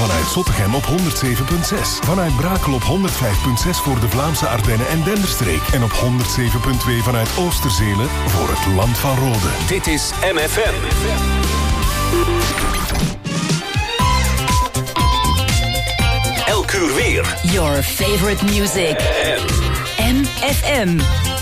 Vanuit Zottegem op 107.6. Vanuit Brakel op 105.6 voor de Vlaamse Ardennen en Denderstreek. En op 107.2 vanuit Oosterzele voor het Land van Rode. Dit is MFM. Elk uur weer. Your favorite music. MFM.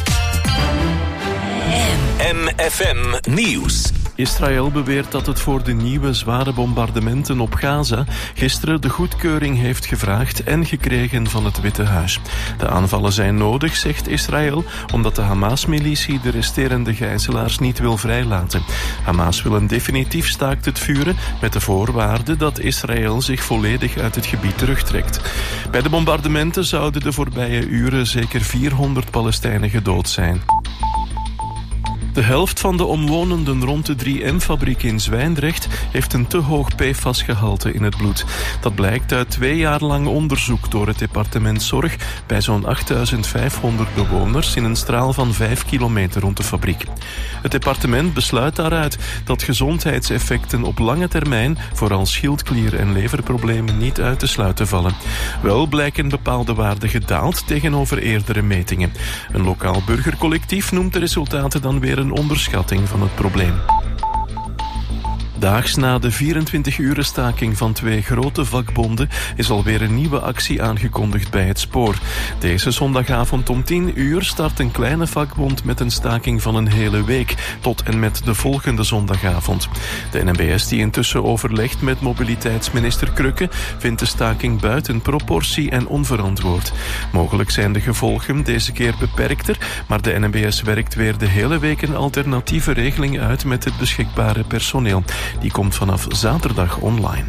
MFM Nieuws. Israël beweert dat het voor de nieuwe zware bombardementen op Gaza gisteren de goedkeuring heeft gevraagd en gekregen van het Witte Huis. De aanvallen zijn nodig, zegt Israël, omdat de Hamas-militie de resterende gijzelaars niet wil vrijlaten. Hamas wil een definitief staakt het vuren met de voorwaarde dat Israël zich volledig uit het gebied terugtrekt. Bij de bombardementen zouden de voorbije uren zeker 400 Palestijnen gedood zijn. De helft van de omwonenden rond de 3M-fabriek in Zwijndrecht heeft een te hoog PFAS-gehalte in het bloed. Dat blijkt uit 2 jaar lang onderzoek door het departement Zorg bij zo'n 8500 bewoners in een straal van 5 kilometer rond de fabriek. Het departement besluit daaruit dat gezondheidseffecten op lange termijn, vooral schildklier- en leverproblemen, niet uit te sluiten vallen. Wel blijken bepaalde waarden gedaald tegenover eerdere metingen. Een lokaal burgercollectief noemt de resultaten dan weer een onderschatting van het probleem. Daags na de 24-uren staking van 2 grote vakbonden is alweer een nieuwe actie aangekondigd bij het spoor. Deze zondagavond om 10 uur start een kleine vakbond met een staking van een hele week, tot en met de volgende zondagavond. De NMBS, die intussen overlegt met mobiliteitsminister Krukke, vindt de staking buiten proportie en onverantwoord. Mogelijk zijn de gevolgen deze keer beperkter, maar de NMBS werkt weer de hele week een alternatieve regeling uit met het beschikbare personeel. Die komt vanaf zaterdag online.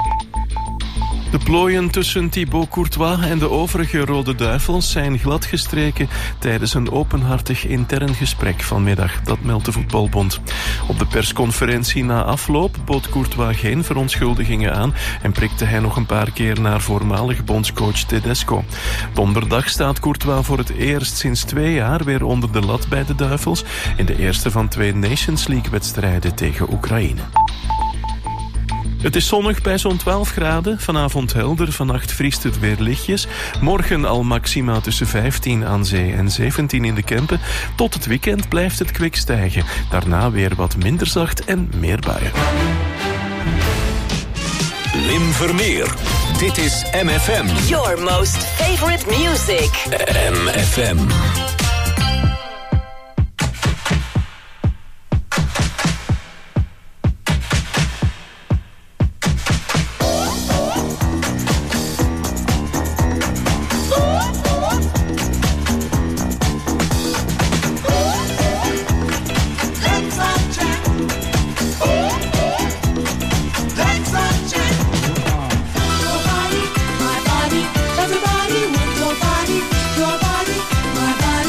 De plooien tussen Thibaut Courtois en de overige Rode Duivels zijn gladgestreken tijdens een openhartig intern gesprek vanmiddag. Dat meldt de Voetbalbond. Op de persconferentie na afloop bood Courtois geen verontschuldigingen aan en prikte hij nog een paar keer naar voormalig bondscoach Tedesco. Donderdag staat Courtois voor het eerst sinds 2 jaar weer onder de lat bij de Duivels in de eerste van 2 Nations League-wedstrijden tegen Oekraïne. Het is zonnig bij zo'n 12 graden. Vanavond helder, vannacht vriest het weer lichtjes. Morgen al maxima tussen 15 aan zee en 17 in de Kempen. Tot het weekend blijft het kwik stijgen. Daarna weer wat minder zacht en meer buien. Wim Vermeer. Dit is MFM. Your most favorite music. MFM. Your body, my body.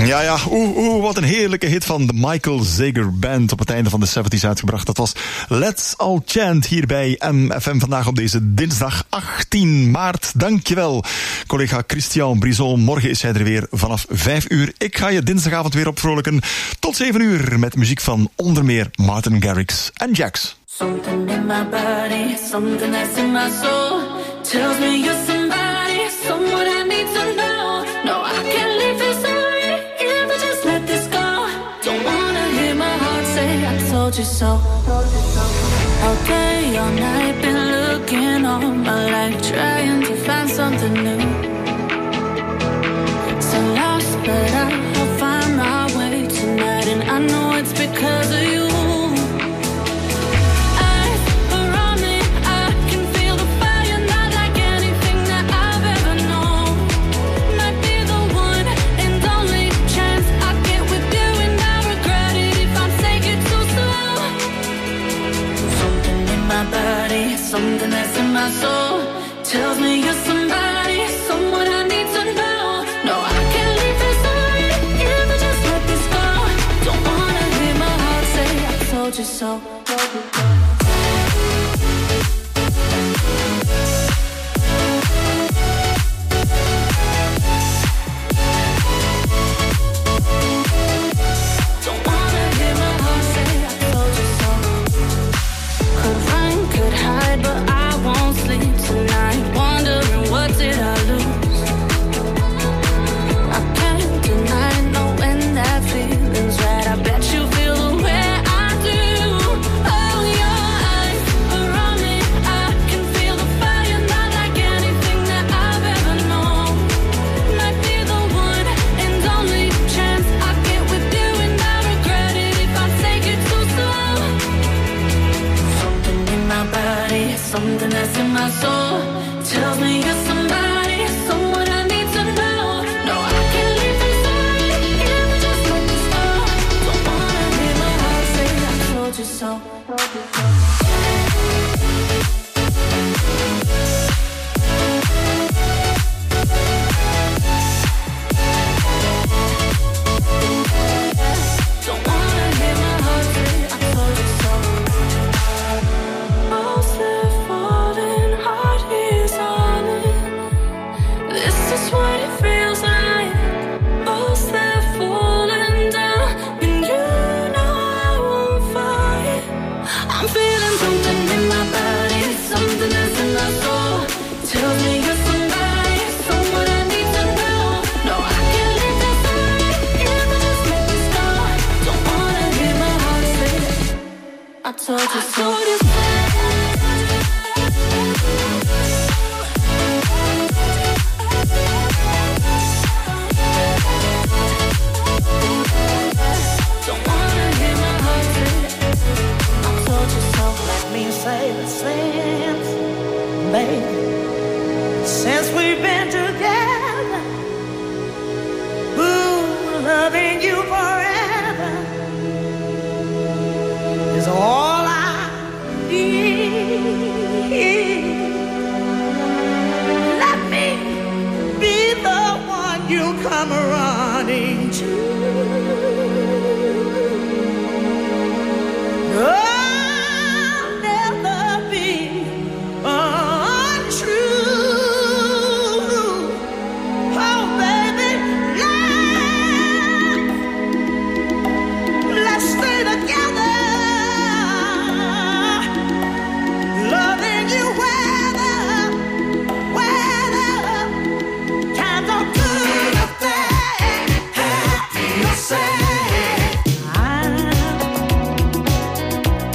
Ja, wat een heerlijke hit van de Michael Zager Band op het einde van de 70s uitgebracht. Dat was Let's All Chant hier bij MFM vandaag op deze dinsdag 18 maart. Dankjewel, collega Christian Brison. Morgen is hij er weer vanaf 5 uur. Ik ga je dinsdagavond weer opvrolijken tot 7 uur met muziek van onder meer Martin Garrix en Jax. Something in my body, something that's in my soul tells me you're somebody, someone I need to know. No, I can't leave this already, if I just let this go. Don't wanna hear my heart say I told you so. All day, all night, been looking all my life, trying to find something new. So lost, but I'll find my way tonight, and I know it's because of you. Something that's in my soul tells me you're somebody, someone I need to know. No, I can't leave this already, if I just let this go. Don't wanna hear my heart say I told you so. Don't wanna hear my heart say I told you so. Could run, could hide, but I won't sleep tonight, wondering what did I lose. I can't deny knowing that feeling's right. I bet you feel the way I do. Oh, your eyes are on me, I can feel the fire, not like anything that I've ever known. Might be the one and only chance I get with you, and I regret it if I take it too slow. Something in my body, something that's in my soul tells me you're somebody, someone I need to know. No, I can't leave this already, if I just let this go. Don't wanna hear my heart say I told you so. Don't wanna hear my heart say I told you so. Most that falling heart is on it. This is what it feels like. Most that falling down, and you know I won't fight. I'm feeling something in my body, something that's in my soul tells me you're somebody, someone I need to know. No, I can't leave this already, if I just let this go. Don't wanna hear my heart say I told you so. Don't wanna hear my heart say I told you so. Let me say the since, baby, since we've been together, ooh, loving you forever is all I need. Let me be the one you come running to. I'll never be untrue. Oh, baby, let's stay together. Loving you weather, can't do nothing. You say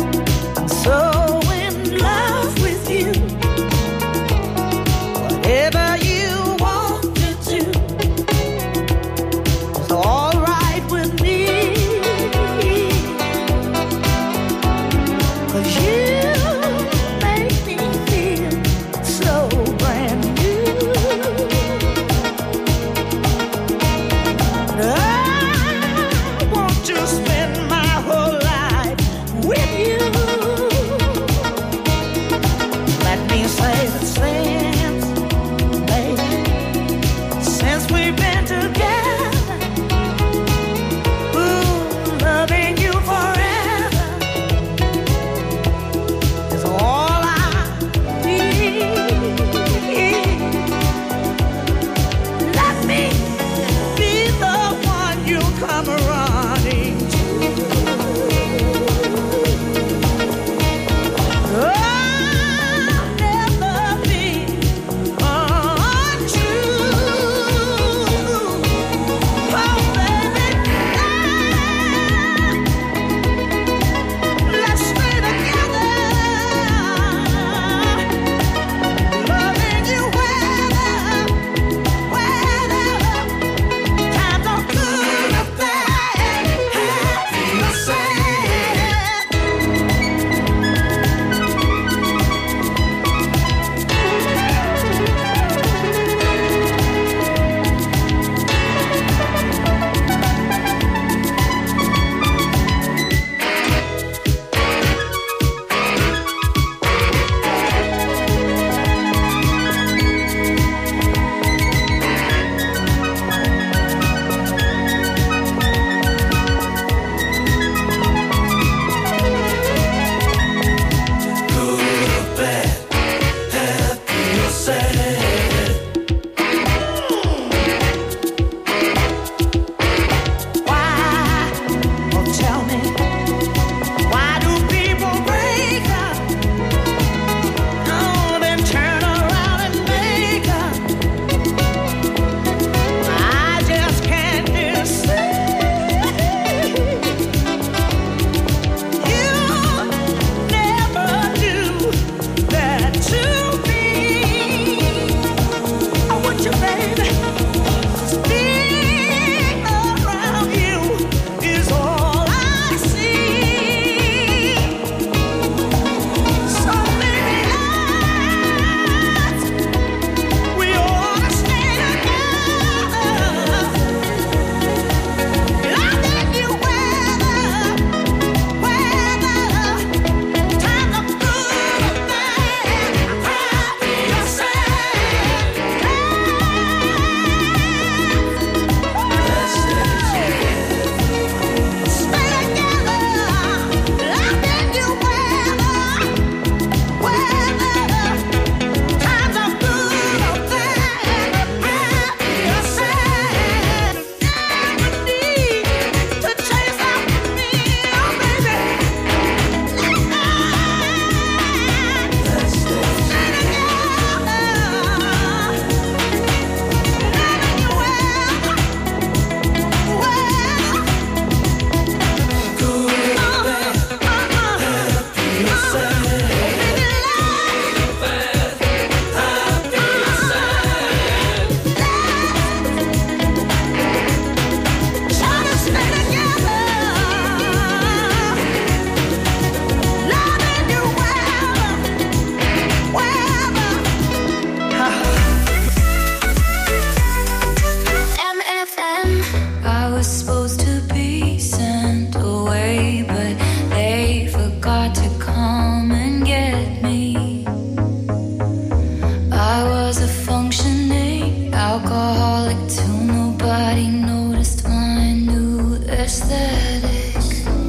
frolic till nobody noticed my new aesthetic.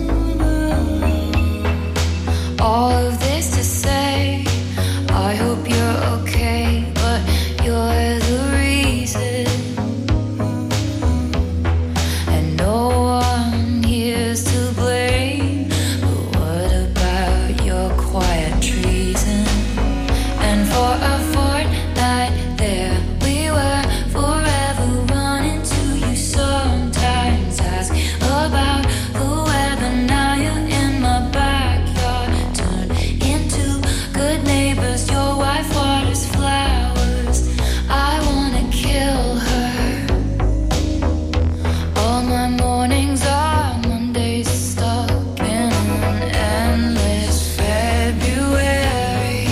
All of this to say, I hope you're okay, but you're the reason. And no one here's to blame, but what about your quiet treason? And for a fortnight there we were, forever running to you. Sometimes ask about the weather, now you're in my backyard, turned into good neighbors. Your wife waters flowers, I wanna kill her. All my mornings are Mondays, stuck in an endless February.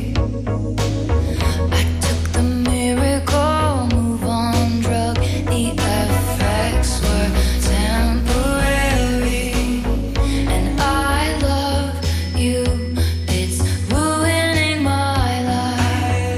I took the miracle move on drug, the effects were temporary. And I love you, it's ruining my life.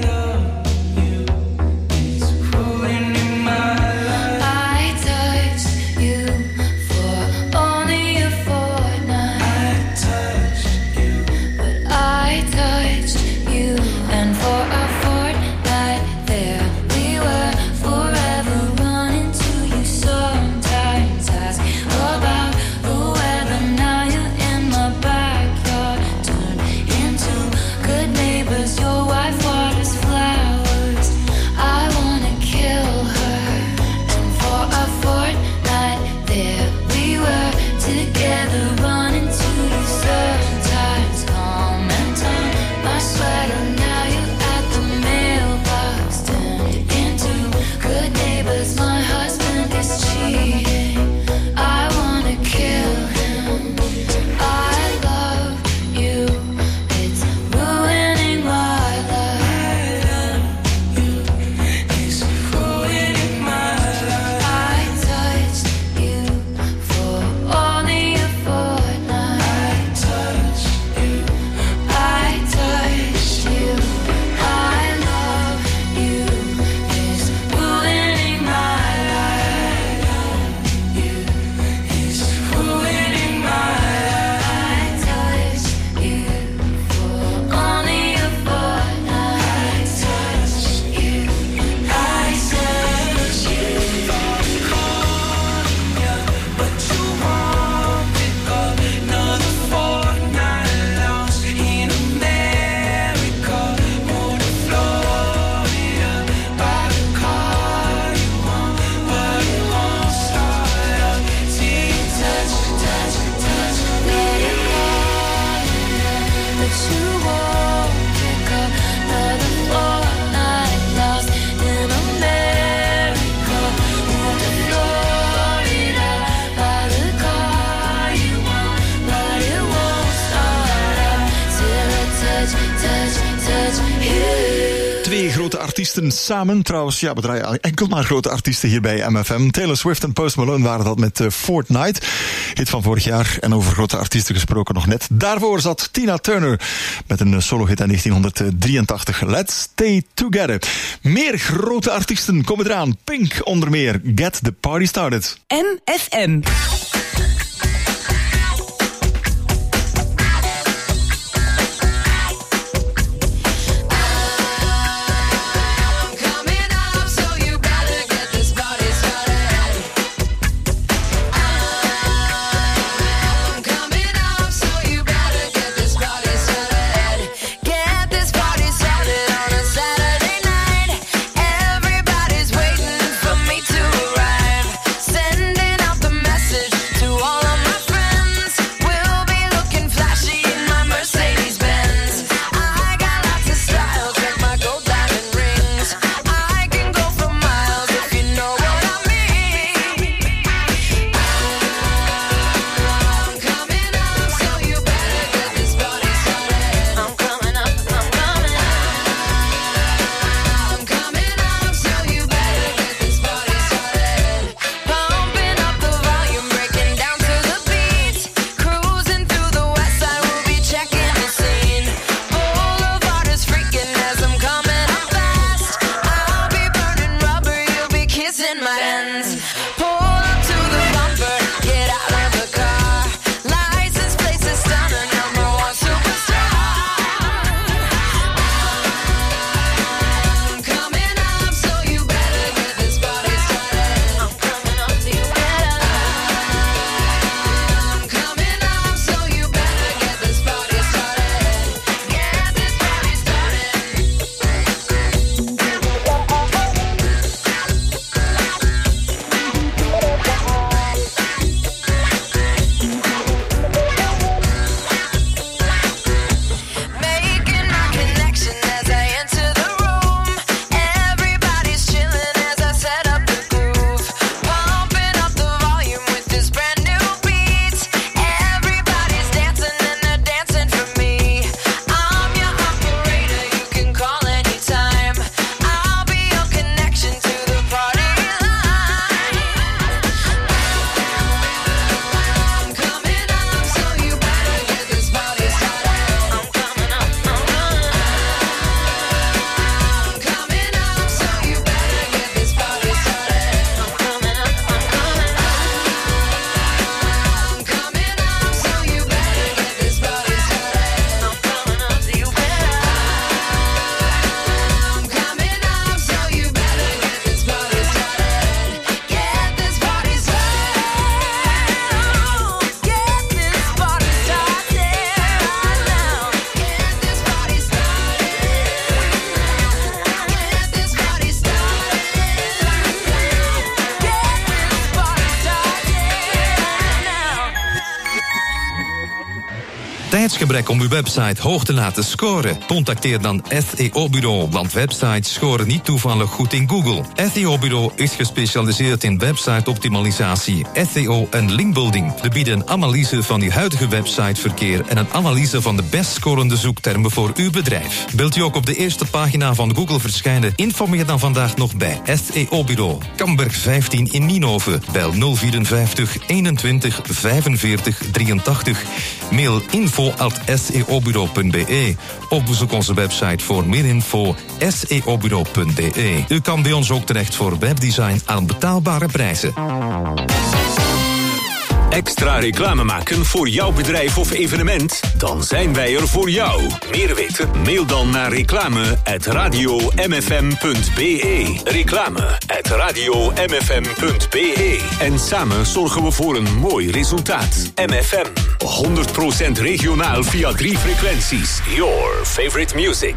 I touched you for only a fortnight. But I touched you, and for a fortnight there we were, forever running to you. Sometimes ask about the weather, now you're in my backyard, turned into good neighbors. Your wife waters flowers, I wanna kill her. And for a fortnight there we were, together running to you. Sometimes comment on my sweater, now you're at the mailbox, turned into good neighbors. My husband is cheating, I wanna kill him. I love you, it's ruining my life. It's ruining my life. I touched you for only a fortnight. I touched you, I touched you. I love you, it's ruining my life. It's ruining my life. I touched you for only a fortnight. I touched you, I touched you. But you won't pick up another fortnight lost in America. Moved to Florida, buy the car you want, but it won't start up till you touch, touch, touch. Let it go, but you won't pick up another fortnight lost in America. Moved to Florida, buy the car you want, but it won't start up till I touch, touch, touch you. Twee grote artiesten samen. Trouwens, ja, we draaien enkel maar grote artiesten hier bij MFM. Taylor Swift en Post Malone waren dat met Fortnite. Hit van vorig jaar. En over grote artiesten gesproken nog net. Daarvoor zat Tina Turner met een solo-hit in 1983. Let's Stay Together. Meer grote artiesten komen eraan. Pink onder meer. Get the Party Started. MFM. Coming up, so you better get this party started. I'm coming up, so you better get this party started. Get this party started on a Saturday night. Everybody's waiting for me to arrive. Sending out the message. tijdsgebrek om uw website hoog te laten scoren? Contacteer dan SEO Bureau, want websites scoren niet toevallig goed in Google. SEO Bureau is gespecialiseerd in website-optimalisatie, SEO en linkbuilding. We bieden een analyse van uw huidige websiteverkeer en een analyse van de best scorende zoektermen voor uw bedrijf. Wilt u ook op de eerste pagina van Google verschijnen? Informeer dan vandaag nog bij SEO Bureau. Kamberg 15 in Nienhoven. Bel 054 21 45 83. Mail info@seobureau.be of bezoek onze website voor meer info seobureau.be. U kan bij ons ook terecht voor webdesign aan betaalbare prijzen. Extra reclame maken voor jouw bedrijf of evenement? Dan zijn wij er voor jou. Meer weten? Mail dan naar reclame@radiomfm.be. Reclame@radiomfm.be. En samen zorgen we voor een mooi resultaat. MFM. 100% regionaal via 3 frequenties. Your favorite music.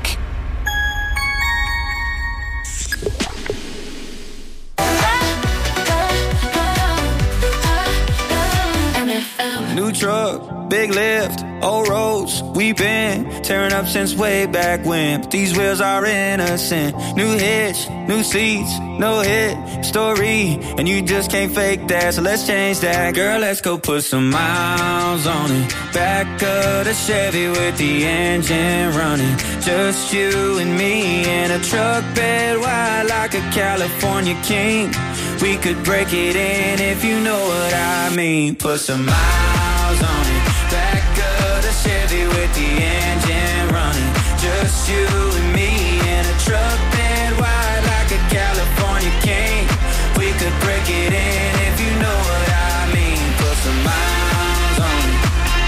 New truck, big lift, old roads, we've been tearing up since way back when. But these wheels are innocent. New hitch, new seats, no hit story, and you just can't fake that. So let's change that, girl. Let's go put some miles on it. Back of the Chevy with the engine running. Just you and me in a truck bed wide like a California king. We could break it in if you know what I mean. Put some miles on it. Back of the Chevy with the engine running. Just you and me in a truck bed wide like a California king. We could break it in if you know what I mean. Put some miles on it.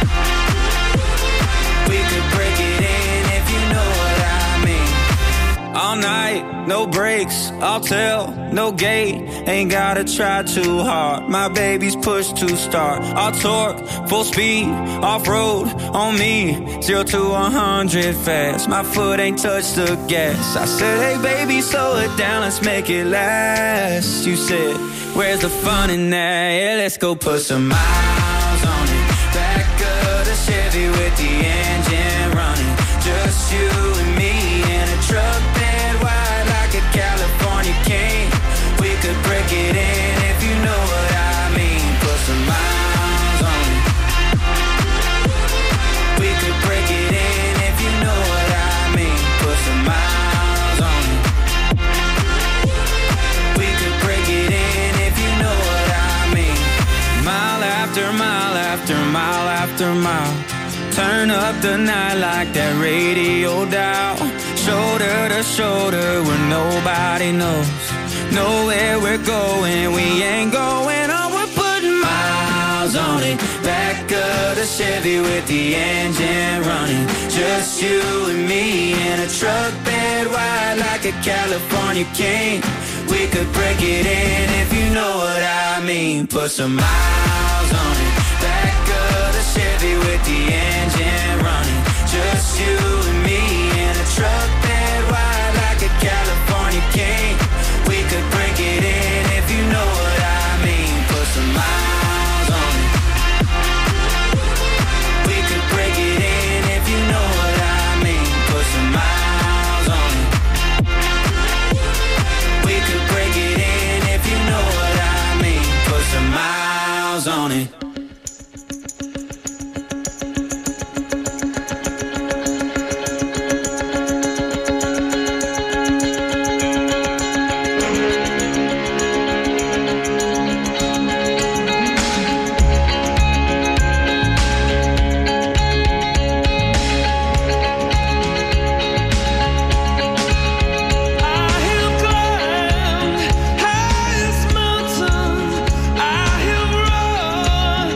We could break it in if you know what I mean. All night, no breaks, I'll tell, no gate. Ain't gotta try too hard. My baby's push to start. I'll torque, full speed, off-road on me. 0 to 100 fast. My foot ain't touched the gas. I said, hey baby, slow it down, let's make it last. You said, where's the fun in that? Yeah, let's go put some miles on it. Back of the Chevy with the engine running. Just you and me in a truck bed wide like a California king. We could break it in if you know what I mean. Put some miles on it. We could break it in if you know what I mean. Put some miles on it. We could break it in if you know what I mean. Mile after mile after mile after mile. Turn up the night like that radio dial. Shoulder to shoulder where nobody knows. Know where we're going, we ain't going on. We're putting miles on it. Back of the Chevy with the engine running. Just you and me in a truck bed wide like a California king. We could break it in if you know what I mean. Put some miles on it. Back of the Chevy with the engine running. Just you and me in a truck bed wide like a California king. We could break it in if you know what I mean. Put some miles on it. We could break it in if you know what I mean. Put some miles on it. We could break it in if you know what I mean. Put some miles on it. Highest mountain, I have run.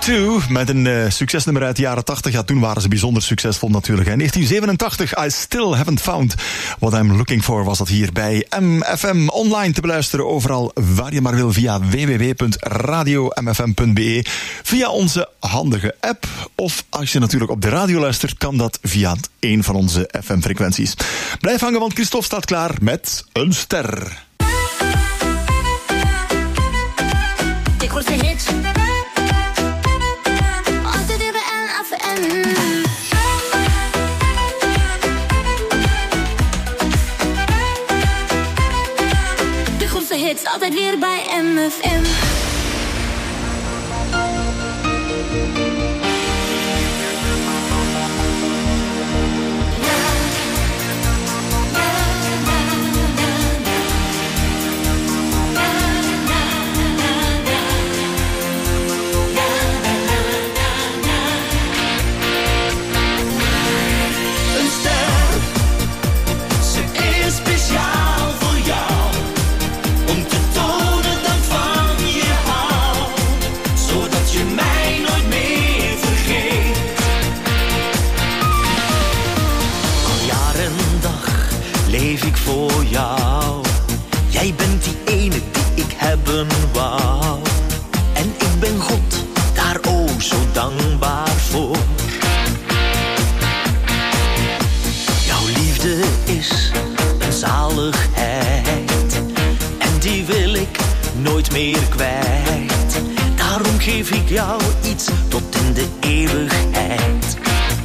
U2 met een succesnummer uit de jaren 80. Ja, toen waren ze bijzonder succesvol natuurlijk. In 1987, I Still Haven't Found What I'm Looking For, was dat hier bij MFM. Online te beluisteren overal waar je maar wil via www.radiomfm.be. Via onze handige app. Of als je natuurlijk op de radio luistert, kan dat via een van onze FM-frequenties. Blijf hangen, want Christophe staat klaar met een ster. De grootste hits. Altijd weer bij MFM. De grootste hits, altijd weer bij MFM. Voor jou. Jij bent die ene die ik hebben wou. En ik ben God daar oh zo dankbaar voor. Jouw liefde is een zaligheid. En die wil ik nooit meer kwijt. Daarom geef ik jou iets tot in de eeuwigheid.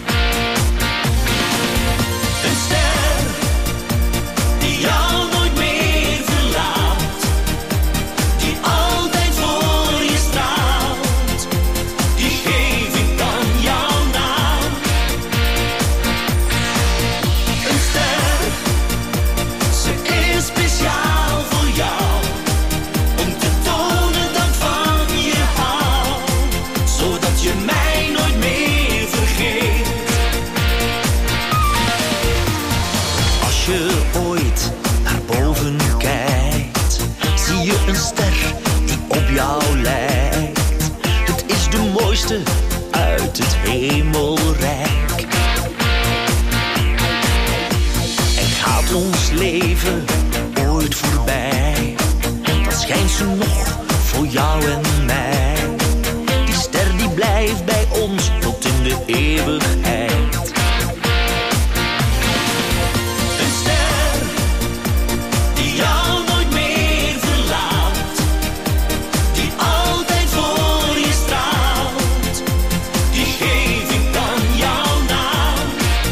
Een ster die jou nooit meer verlaat, die altijd voor je straalt, die geef ik dan jouw naam. Een ster, ze is speciaal voor jou, om te tonen dat van je hou, zodat je mij nooit meer vergeet. Als je ooit naar boven kijkt, zie je een ster die op jou lijkt. Het is de mooiste uit het hemelrijk. En gaat ons leven ooit voorbij, dan schijnt ze nog voor jou en mij. Die ster die blijft bij ons tot in de eeuwigheid. Een ster die jou nooit meer verlaat, die altijd voor je straalt, die geef ik dan jouw naam.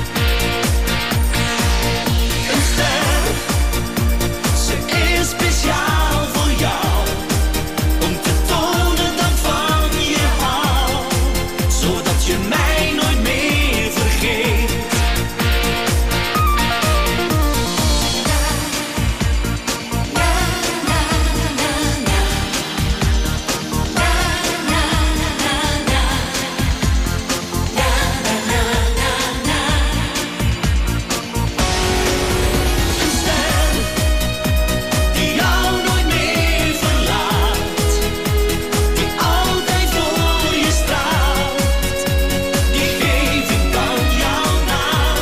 Een ster, ze is speciaal voor jou, om te tonen dat van je hou, zodat je mij nooit meer vergeet. Een ster die jou nooit meer verlaat, die altijd voor je straalt, die geef ik dan jouw naam.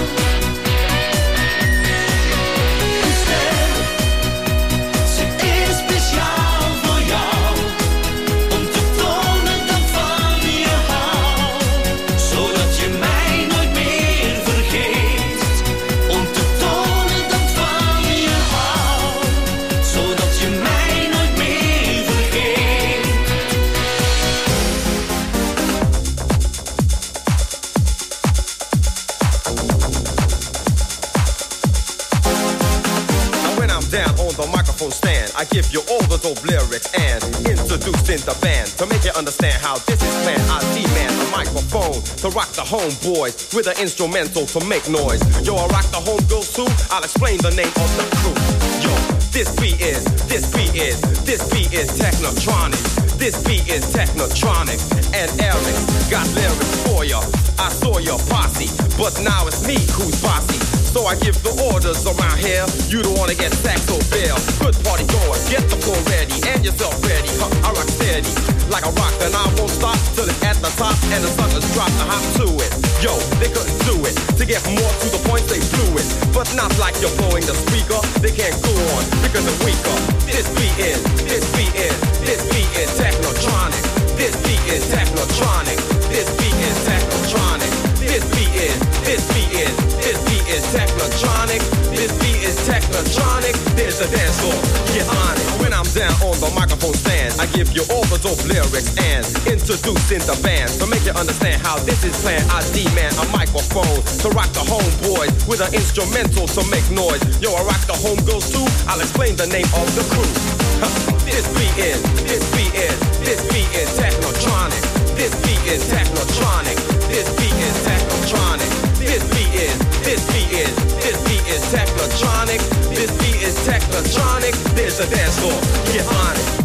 Een ster, ze is speciaal voor jou, om te tonen dat van je hou, zodat je mij nooit meer vergeet. Om te tonen dat van je hou, zodat je mij nooit meer vergeet. Now when I'm down on the microphone stand, I give you all the dope lyrics and introduced in the band. To make you understand how this is planned, I demand a microphone to rock the homeboys with an instrumental to make noise. Yo, I rock the homegirls too, I'll explain the name of the crew. Yo, this beat is Technotronic. This beat is Technotronic. And Eric got lyrics for ya. I saw your posse, but now it's me who's bossy. So I give the orders around here. You don't wanna get sacked or bail. Good party going, get the floor ready and yourself ready. I rock steady like a rock, and I won't stop till it's at the top and the suckers drop the hop to it. Yo, they couldn't do it. To get more to the point, they blew it. But not like you're blowing the speaker. They can't go on because they're weaker. This beat is technotronic. This beat is technotronic. This beat is technotronic. This beat is technotronic. This beat is technotronic. There's a dance floor, get on it. When I'm down on the microphone stand, I give you all the dope lyrics and introducing the band. To make you understand how this is planned, I demand a microphone to rock the homeboys with an instrumental to make noise. Yo, I rock the homegirls too. I'll explain the name of the crew. This beat is technotronic. This beat is technotronic. This beat is technotronic. This beat is technotronic. This beat is technotronic. There's a dance floor. Get on it.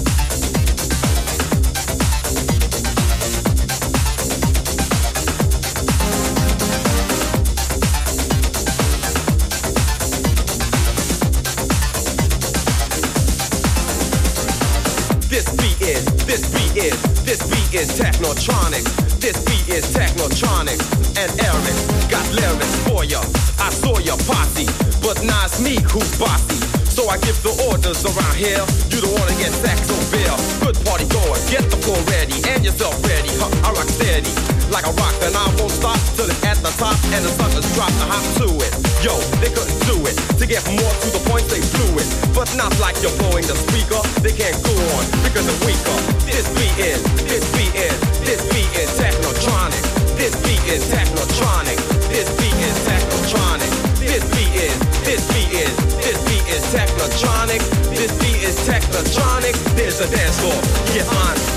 This beat is technotronic. This beat is technotronic. And Eric got lyrics for ya. I saw your posse, but now it's me who's bossy. So I give the orders around here. You don't wanna get sacked or bail. Good party going, get the floor ready and yourself ready. I rock steady like a rock, and I won't stop till it's at the top and the suckers drop the hop to it. Yo, they couldn't do it. To get more to the point, they blew it. But not like you're blowing the speaker. They can't go on because they're weaker. This beat is technotronic. This beat is technotronic. This beat is technotronic. This beat is technotronic. This beat is technotronic. There's a dance floor. Get on it.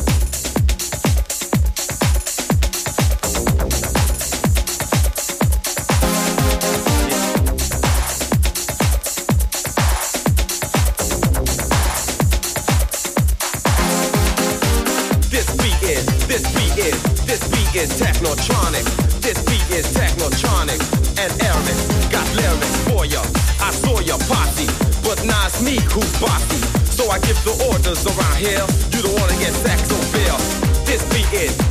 Is technotronic. This beat is technotronic. And Eric got lyrics for ya. I saw your posse, but now it's me who's bossy. So I give the orders around here. You don't wanna get sacked or bail. This beat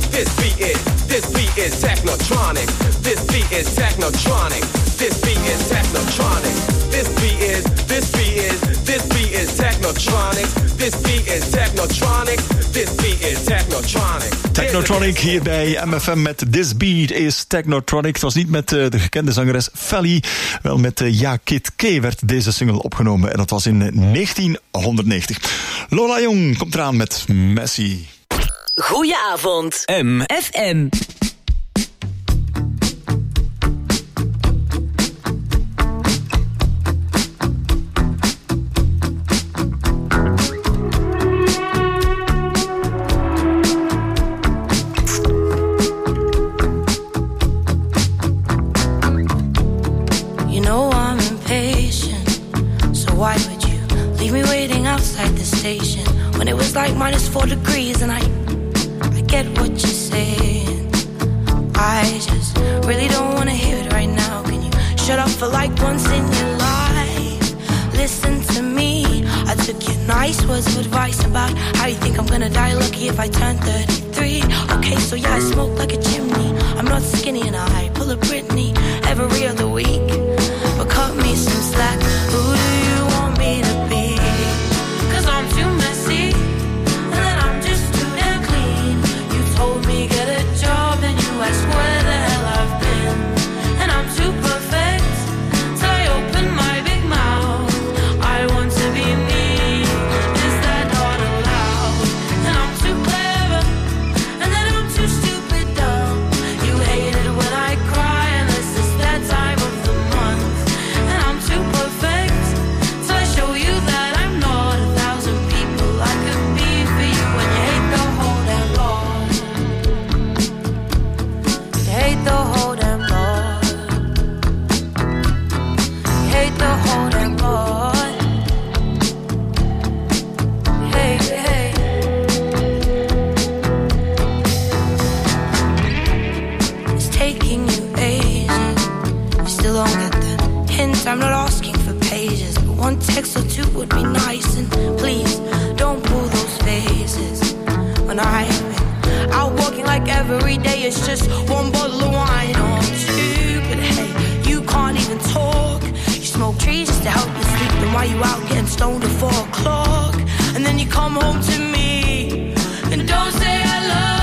is technotronic. This beat is technotronic. This beat is technotronic. This beat is technotronic. This beat is technotronic. This beat is technotronic. Technotronic hier bij MFM met This Beat is Technotronic. Het was niet met de gekende zangeres Felly, wel met Ja Kid K werd deze single opgenomen en dat was in 1990. Lola Jong komt eraan met Messi. Goedenavond. MFM. Why would you leave me waiting outside the station when it was like -4 degrees? And I get what you're saying. I just really don't want to hear it right now. Can you shut up for like once in your life? Listen to me. I took your nice words of advice about how you think I'm gonna die lucky if I turn 33. Okay, so yeah, I smoke like a chimney. I'm not skinny and I pull a Britney every other week. But cut me some slack. Who do you want me to be? 'Cause I'm too messy, and then I'm just too damn clean. You told me get a job, and you asked where the hell I've been. And I'm too perfect, till I open my big mouth. I want to be me, is that not allowed? And I'm too clever, and then I'm too stupid dumb. You hate it when I cry, unless it's that time of the month. And I'm too perfect, till I show you that I'm not 1,000 people I could be for you. And you hate the whole damn lot. You hate the whole damn lot. You hate the whole damn lot. Hey, hey. It's taking you ages You still don't get the hint. I'm not asking for pages, but one text or two would be nice. And please, don't pull those faces when I've been out walking like every day it's just one bottle of wine or two. But hey, you can't even talk. You smoke trees just to help you sleep. And why you out getting stoned at 4 o'clock? And then you come home to me and don't say hello.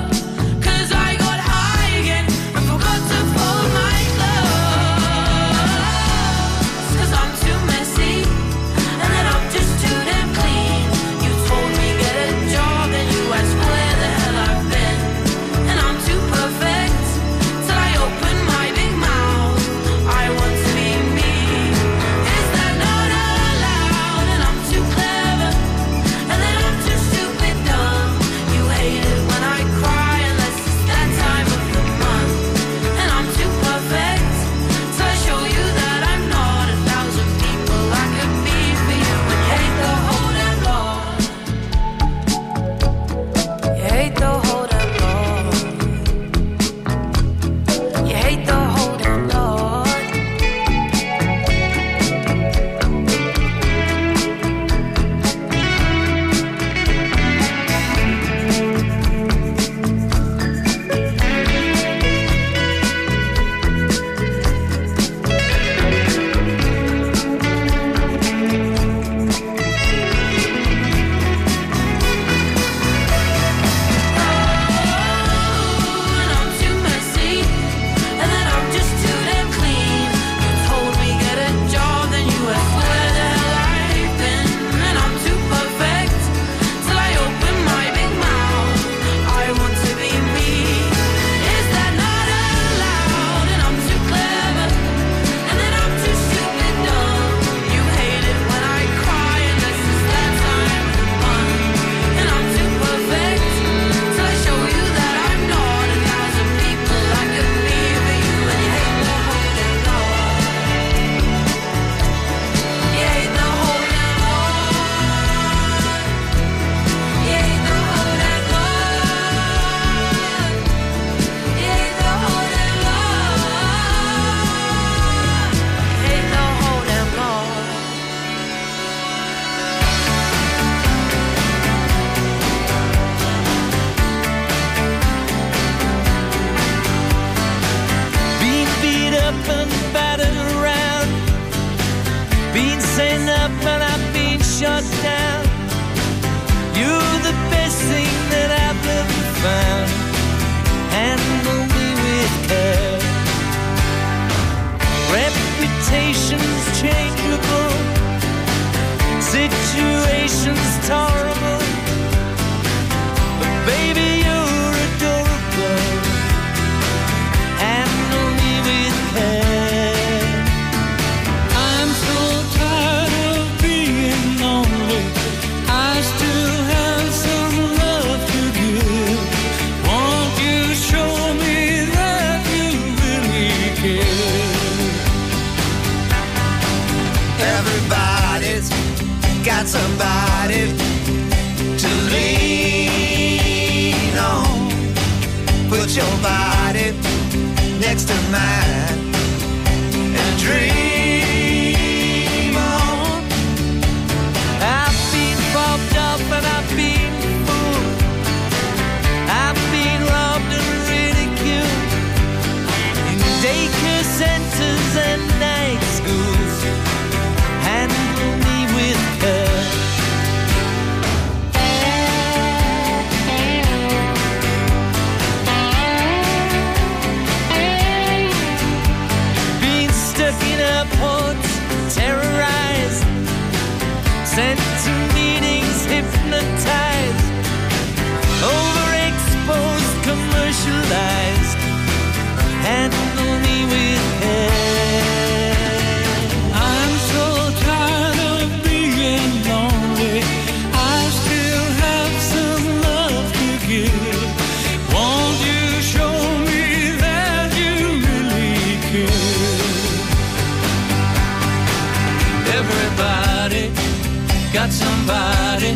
Got somebody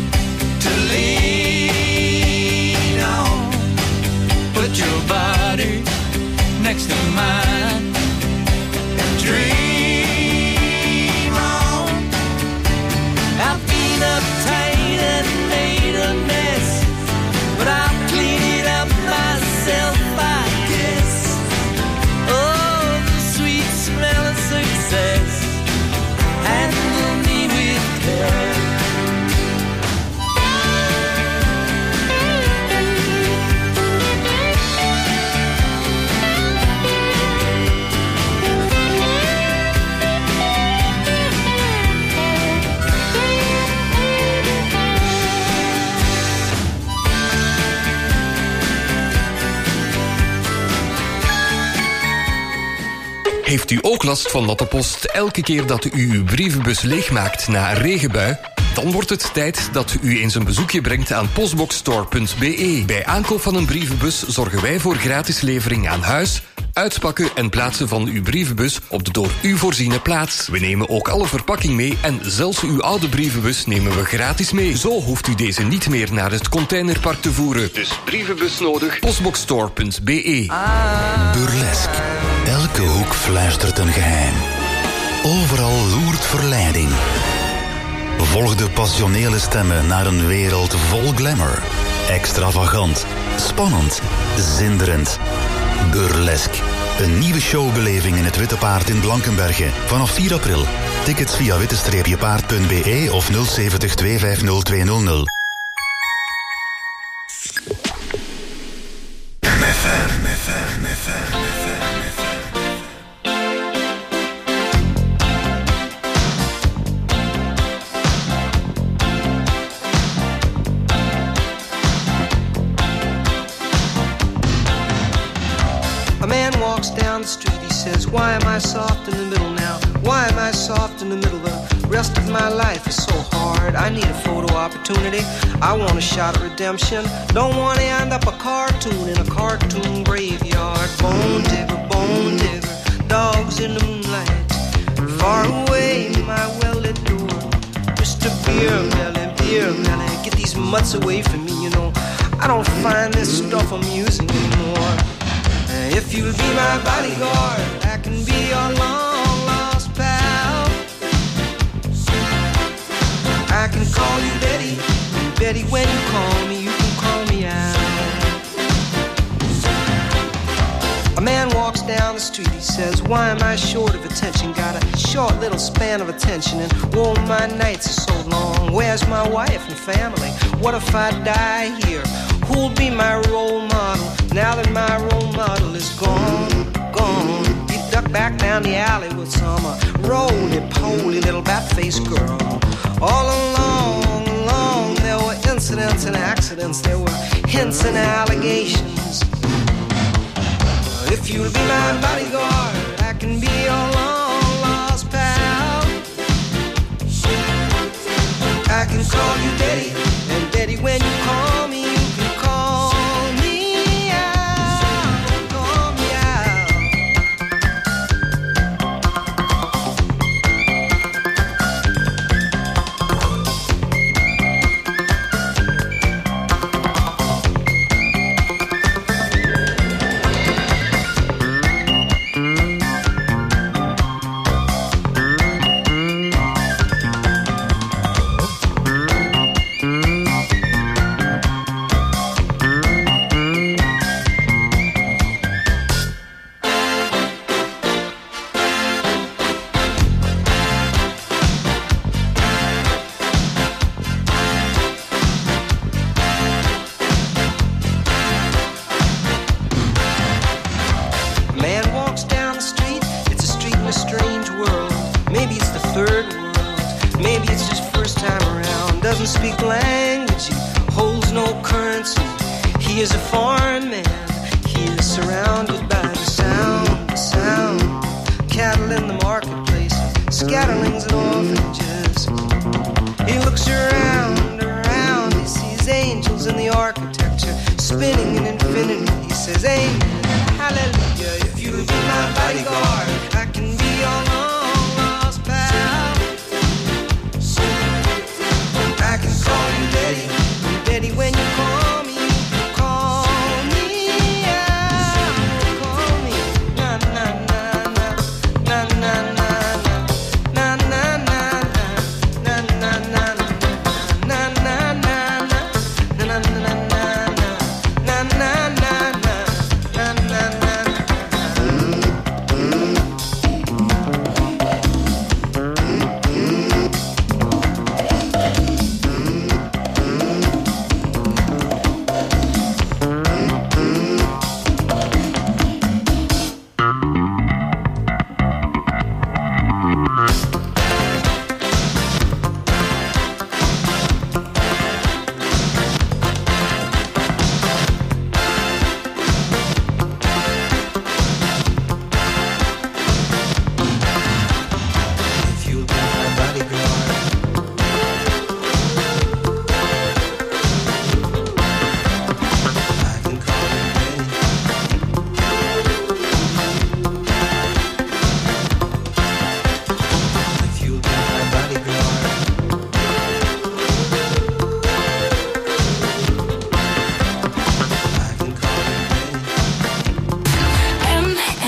to lean on. Put your body next to mine Heeft u ook last van natte post elke keer dat u uw brievenbus leegmaakt na een regenbui? Dan wordt het tijd dat u eens een bezoekje brengt aan postboxstore.be. Bij aankoop van een brievenbus zorgen wij voor gratis levering aan huis, uitpakken en plaatsen van uw brievenbus op de door u voorziene plaats. We nemen ook alle verpakking mee en zelfs uw oude brievenbus nemen we gratis mee. Zo hoeft u deze niet meer naar het containerpark te voeren. Dus brievenbus nodig, postboxstore.be. Burlesk. Elke hoek fluistert een geheim. Overal loert verleiding. Volg de passionele stemmen naar een wereld vol glamour. Extravagant, spannend, zinderend. Burlesk. Een nieuwe showbeleving in het Witte Paard in Blankenberge. Vanaf 4 april. Tickets via witte-paard.be of 070 250 200. Down the street, he says, why am I soft in the middle now? Why am I soft in the middle? The rest of my life is so hard. I need a photo opportunity. I want a shot at redemption. Don't want to end up a cartoon in a cartoon graveyard. Bone digger, dogs in the moonlight. Far away, my well-lit door. Mr. Beer Melly, get these mutts away from me, you know. I don't find this stuff amusing anymore. If you'll be my bodyguard, I can be your long-lost pal. I can call you Betty, and Betty, when you call me, you can call me out. A man walks down the street, he says, why am I short of attention? Got a short little span of attention, and whoa, my nights are so long. Where's my wife and family? What if I die here? Who'll be my role model now that my role model is gone? He ducked back down the alley with some roly-poly little bat-faced girl. All along, there were incidents and accidents. There were hints and allegations. If you'll be my bodyguard, I can be your long-lost pal. I can call you Daddy, and Daddy, when you call me, when you call me, call me out.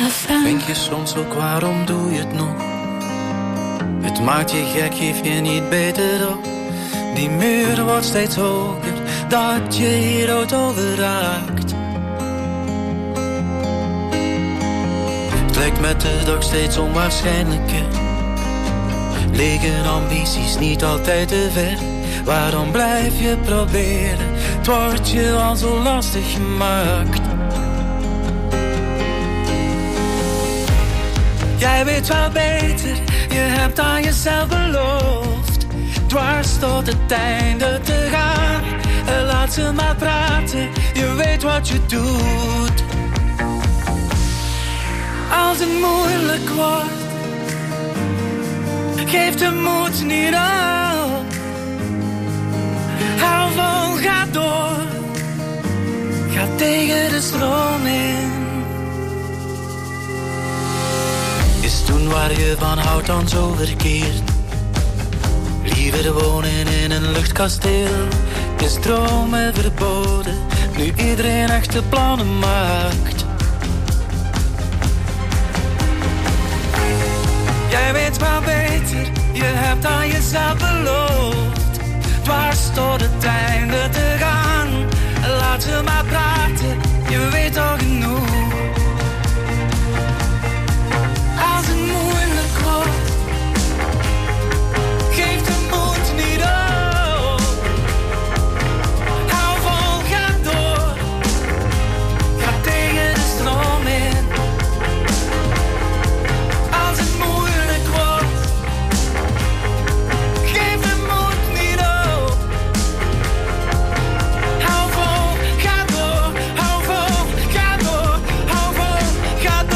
FM. Denk je soms ook waarom doe je het nog? Het maakt je gek, geef je niet beter op. Die muur wordt steeds hoger, dat je hier rood over raakt. Het lijkt met de dag steeds onwaarschijnlijker. Liggen ambities niet altijd te ver? Waarom blijf je proberen? Het wordt je al zo lastig gemaakt. Jij weet wel beter, je hebt aan jezelf beloofd dwars tot het einde te gaan. Laat ze maar praten, je weet wat je doet. Als het moeilijk wordt, geef de moed niet op. Hou vol, ga door, ga tegen de stroom in. Is toen waar je van houdt dan zo verkeerd? Liever wonen in een luchtkasteel. Is dromen verboden, nu iedereen echte plannen maakt. Jij weet wel beter, je hebt aan jezelf beloofd dwars tot het einde te gaan. Laat ze maar praten, je weet al genoeg. Als het moeilijk wordt, geef de moed niet op. Hou vol, ga door, ga tegen de stroom in. Als het moeilijk wordt, geef de moed niet op. Hou vol, ga door, hou vol, ga door, hou vol, ga door.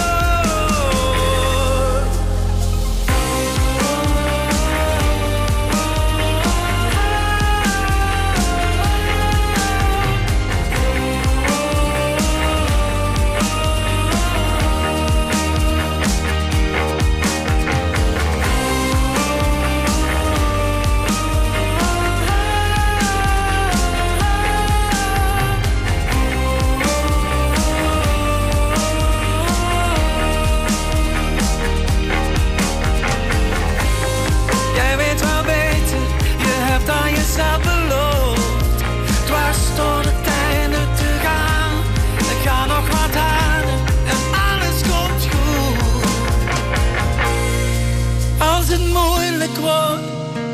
Jij weet wel beter, je hebt aan jezelf beloofd dwars tot het einde te gaan. Ga nog wat harder en alles komt goed. Als het moeilijk wordt,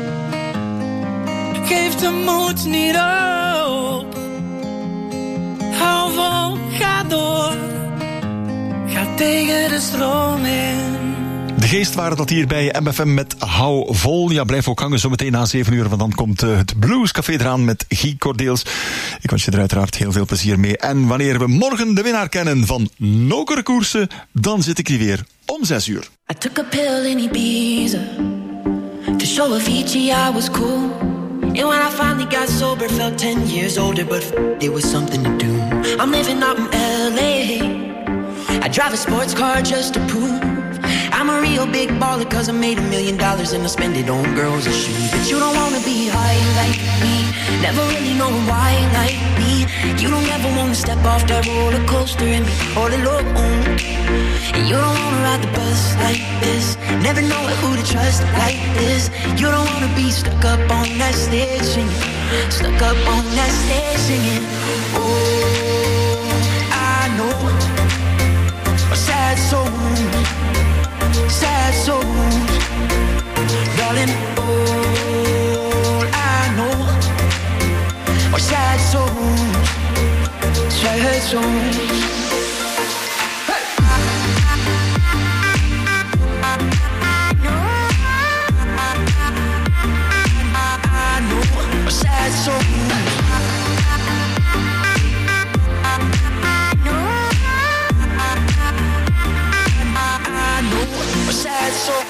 geef de moed niet op. Hou vol, ga door, ga tegen de stroom in. De geest waren dat hier bij MFM met Hou Vol. Ja, blijf ook hangen zometeen na 7 uur, want dan komt het Bluescafé eraan met Guy Cordeels. Ik wens je er uiteraard heel veel plezier mee. En wanneer we morgen de winnaar kennen van Nokerkoersen, dan zit ik hier weer om 6 uur. I took a pill in Ibiza to show Avicii I was cool. And when I finally got sober, felt 10 years older, but there was something to do. I'm living out in LA. I drive a sports car just to prove I'm a real big baller, cause I made $1 million and I spend it on girls and shoes. But you don't wanna be high like me, never really know why like me. You don't ever wanna step off that roller coaster and be all alone. And you don't wanna ride the bus like this, never know who to trust like this. You don't wanna be stuck up on that stage singing, stuck up on that stage singing. Oh, I know a sad soul, sad souls, darling. All I know are sad souls, sad souls. Sad souls. Sad soul.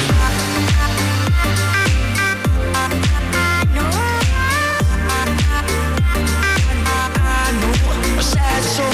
Sad soul.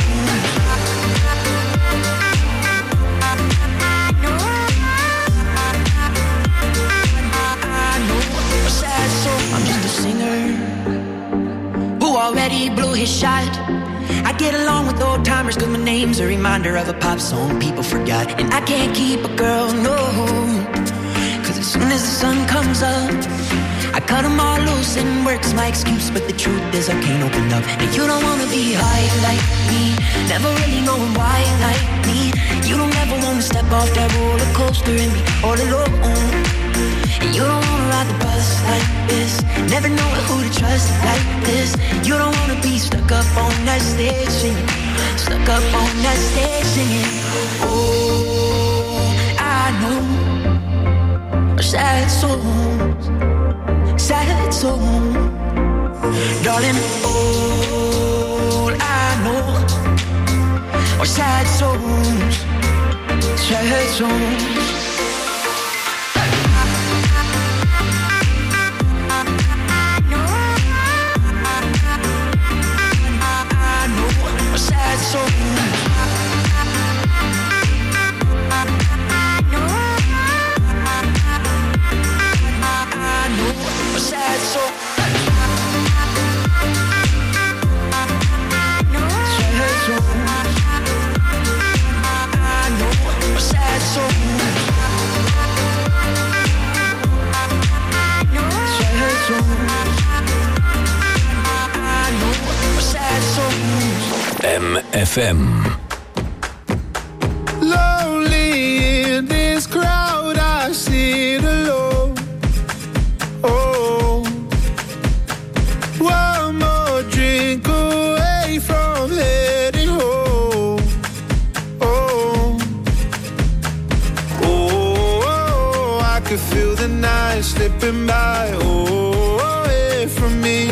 Sad soul. I'm just a singer who already blew his shot. I get along with old timers cause my name's a reminder of a pop song people forgot. And I can't keep a girl, no, cause as soon as the sun comes up I cut them all loose and work's my excuse. But the truth is I can't open up. And you don't wanna be high like me, never really knowing why like me. You don't ever wanna step off that roller coaster and be all alone. And you don't wanna ride the bus like this, never know who to trust like this. You don't wanna be stuck up on that stage singing, stuck up on that stage singing. Oh, I know sad songs, sad songs, darling. All I know are sad songs, sad songs. Sad songs. I know a sad song. Sad song. I know a sad song. Sad song. I know a sad song. MFM. Lonely in this crowd, I sit alone. Oh, one more drink away from heading home. Oh, oh, I could feel the night slipping by. Oh, away from me.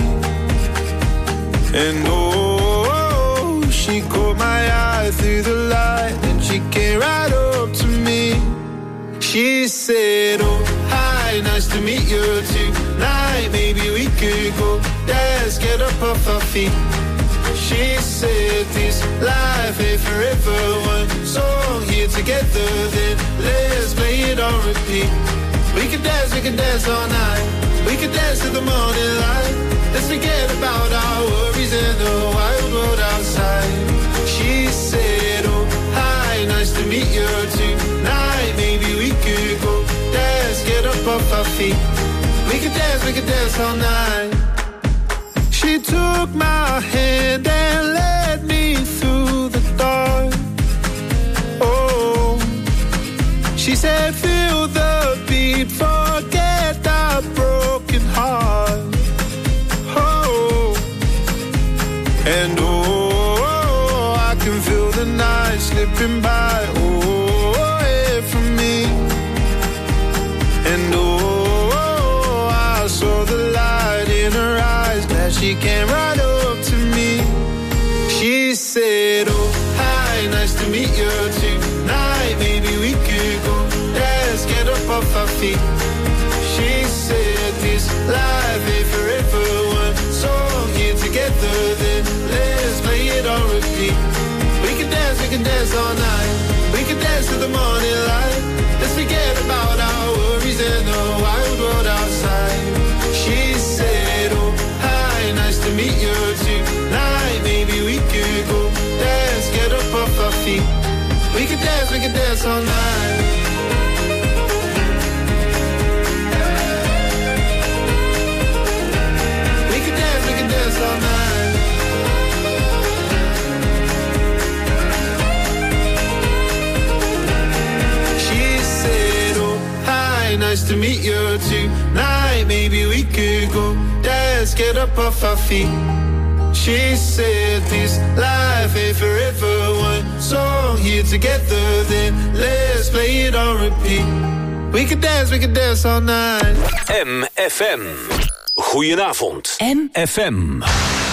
And she caught my eye through the light, and she came right up to me. She said, oh, hi, nice to meet you tonight. Maybe we could go dance, get up off our feet. She said, this life ain't forever. One song here together, then let's play it on repeat. We could dance all night. We could dance to the morning light. Let's forget about our worries and the wild world outside. She said, oh, hi, nice to meet you tonight. Maybe we could go dance, get up off our feet. We could dance all night. She took my hand and led me through the dark. Oh, she said, feel the beat, forget that broken heart. And I can feel the night slipping by, away from me. And I saw the light in her eyes, glad she came right up to me. She said, oh, hi, nice to meet you tonight. Maybe we could go dance, get up off our feet. She said, this life ain't forever. One song here together, then let's play it on repeat. We can dance all night. We can dance to the morning light. Let's forget about our worries and the wild world outside. She said, oh, hi, nice to meet you tonight. Maybe we could go dance, get up off our feet. We can dance all night. We can dance all night. She said, oh, hi, nice to meet you tonight. Maybe we could go dance, get up off our feet. She said, this life ain't forever. One song here together, then let's play it on repeat. We could dance all night. MFM. Goedenavond. MFM.